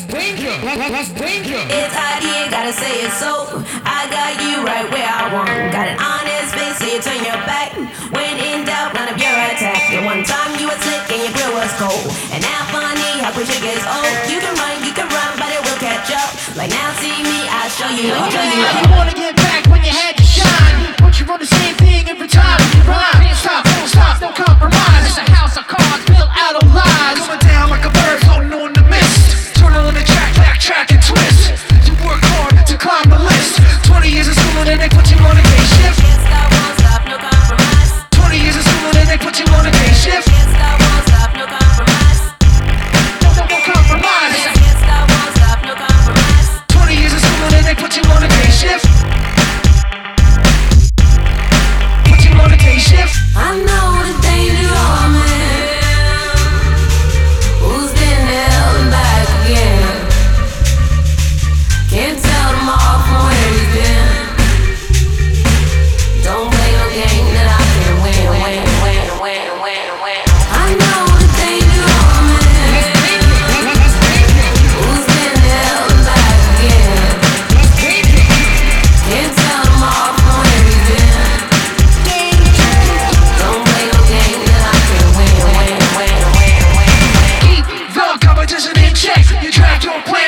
danger. That's danger. It's hot, you ain't gotta say it so. I got you right where I want. Got an honest face, so you turn your back. When in doubt, none of your attack. The one time you were slick and your grill was cold. And now funny how quick it gets old. You can run, but it will catch up. Like now see me, I'll show you. You wanna get back when you had to shine, but you run the same thing every time you rhyme. Can't stop, won't stop, no compromise. It's a house of cards built out of lies. Going down like a bird floating on the mist. Turn on the track, backtrack and twist. You work hard to climb the list. 20 years of school and they put you on a day shift. Can't stop, won't stop, no compromise. 20 years of school and they put you on a day shift. Can't stop, won't stop, no compromise. No compromise. Can't stop, won't stop, no compromise. 20 years of school and they put you on a day shift. Put you on a day shift. I know the danger of man who's been there and back again. Can't tell them all from where he's been. Don't play no game that I can win. I know the danger of man who's been there and back again. Can't tell them all from where he's been. Don't play no game that I can win. Keep the competition in check. You track your plan.